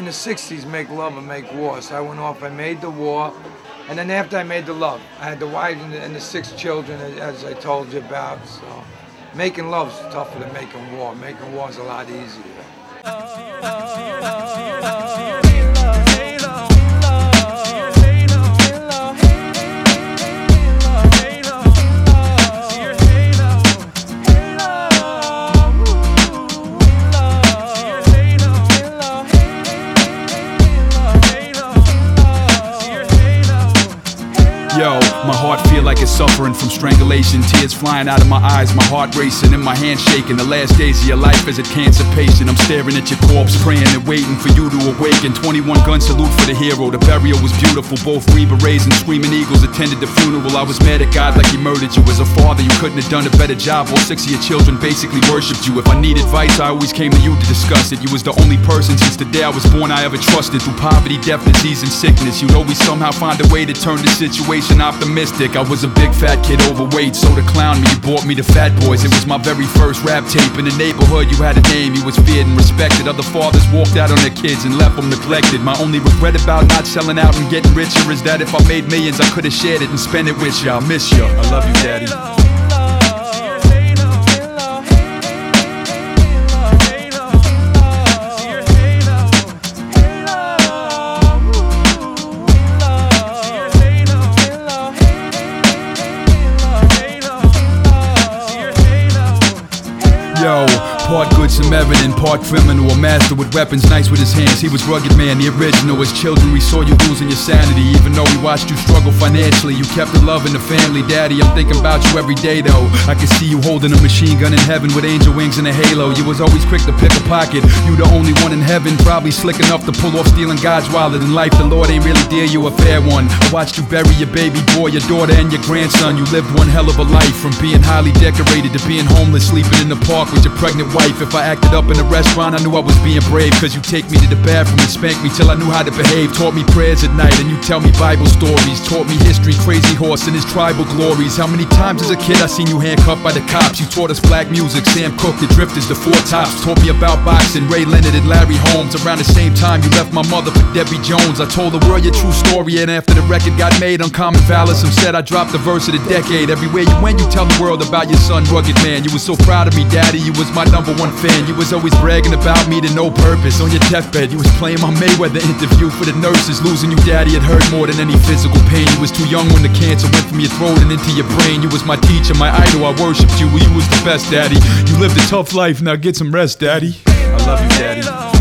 in the 60s, make love and make war. So I went off, I made the war, and then after I made the love, I had the wife and the 6 children, as I told you about. So making love's tougher than making war. Making war's a lot easier. Yo, my heart feel like it's suffering from strangulation. Tears flying out of my eyes, my heart racing and my hands shaking. The last days of your life as a cancer patient. I'm staring at your corpse, praying and waiting for you to awaken. 21 gun salute for the hero. The burial was beautiful. Both Green Berets and Screaming Eagles attended the funeral. I was mad at God like he murdered you. As a father, you couldn't have done a better job. All 6 of your children basically worshipped you. If I need advice, I always came to you to discuss it. You was the only person since the day I was born I ever trusted. Through poverty, death, disease, and sickness, you'd always somehow find a way to turn the situation optimistic. I was a big fat kid, overweight, so to clown me, you bought me to Fat Boys. It was my very first rap tape. In the neighborhood, you had a name, you was feared and respected. Other fathers walked out on their kids and left them neglected. My only regret about not selling out and getting richer is that if I made millions, I could have shared it and spent it with you. I miss you. I love you, Daddy. Yo, part good Samaritan, part criminal, a master with weapons, nice with his hands. He was rugged man, the original. As children, we saw you losing your sanity. Even though we watched you struggle financially, you kept the love in the family. Daddy, I'm thinking about you every day though. I can see you holding a machine gun in heaven with angel wings and a halo. You was always quick to pick a pocket. You the only one in heaven, probably slick enough to pull off stealing God's wallet. In life, the Lord ain't really dear you a fair one. I watched you bury your baby boy, your daughter, and your grandson. You lived one hell of a life, from being highly decorated to being homeless, sleeping in the park with your pregnant wife. If I acted up in a restaurant, I knew I was being brave. Cause you take me to the bathroom and spank me till I knew how to behave. Taught me prayers at night and you tell me Bible stories. Taught me history, Crazy Horse and his tribal glories. How many times as a kid I seen you handcuffed by the cops. You taught us black music, Sam Cooke, the Drifters, the Four Tops. Taught me about boxing, Ray Leonard and Larry Holmes. Around the same time you left my mother for Debbie Jones. I told the world your true story, and after the record got made, Uncommon Valor, some said I dropped the verse of the decade. Everywhere you went, you tell the world about your son, Rugged Man. You was so proud of me, Daddy, you was my #1 fan. You was always bragging about me to no purpose. On your deathbed, you was playing my Mayweather interview for the nurses. Losing you, Daddy, it hurt more than any physical pain. You was too young when the cancer went from your throat and into your brain. You was my teacher, my idol, I worshipped you. You was the best, Daddy. You lived a tough life, now get some rest, Daddy. I love you, Daddy.